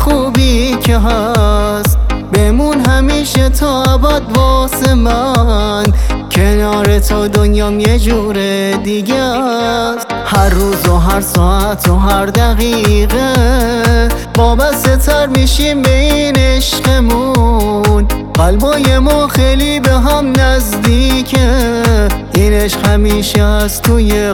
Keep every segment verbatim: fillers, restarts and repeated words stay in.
خوبی که هست بمون همیشه تا ابد واسه من. کنار تو دنیام یه جور دیگه است. هر روز و هر ساعت و هر دقیقه وابسته تر میشیم به این عشقمون. قلبای ما خیلی به هم نزدیکه، این عشق همیشه از توی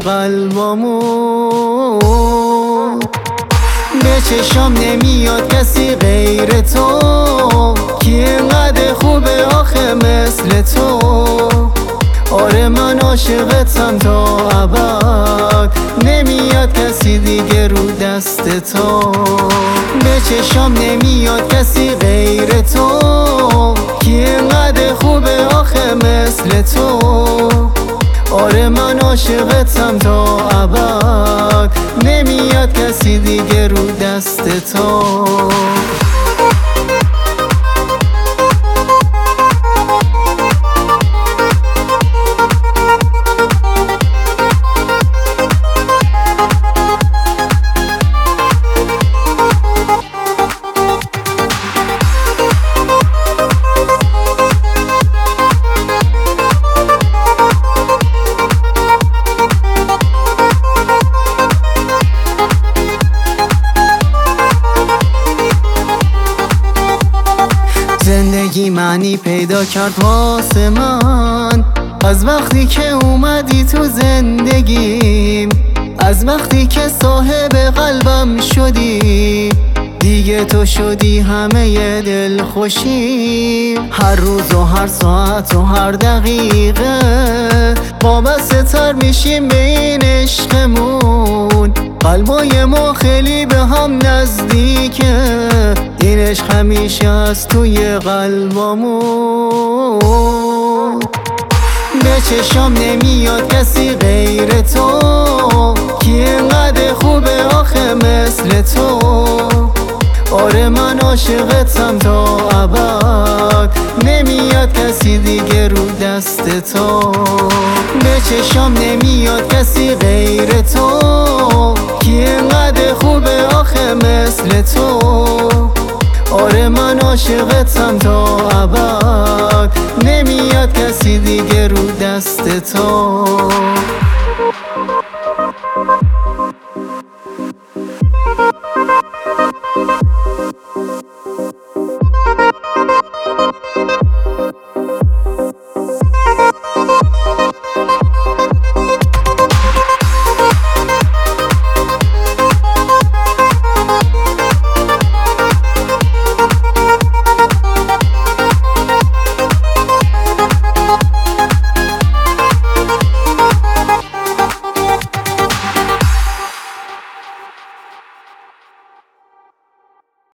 قلبمون. به چشام نمیاد کسی غیر تو، کی اینقدر خوبه آخه مثل تو. آره من عاشقتم تا ابد، نمیاد کسی دیگه رو دست تو. به چشام نمیاد کسی غیر تو، کی اینقدر خوبه آخه مثل تو. آره من عاشقتم تا ابد، نمیاد کسی دیگه رو دست تو. زندگی معنی پیدا کرد واسه من از وقتی که اومدی تو زندگیم، از وقتی که صاحب قلبم شدی. دیگه تو شدی همه دل خوشی. هر روز و هر ساعت و هر دقیقه وابسته تر میشیم به این عشقمون. قلبای ما خیلی به هم نزدیکه، این عشق همیشه از توی قلبمون. به چشام نمیاد کسی غیر تو، کی اینقدر خوبه آخه مثل تو. آره من عاشقتم تا ابد، نمیاد کسی دیگه رو دست تو. به چشام نمیاد کسی غیر تو، کی اینقدر خوبه آخه مثل تو. آره من عاشقتم تا ابد، نمیاد کسی دیگه رو دست تو.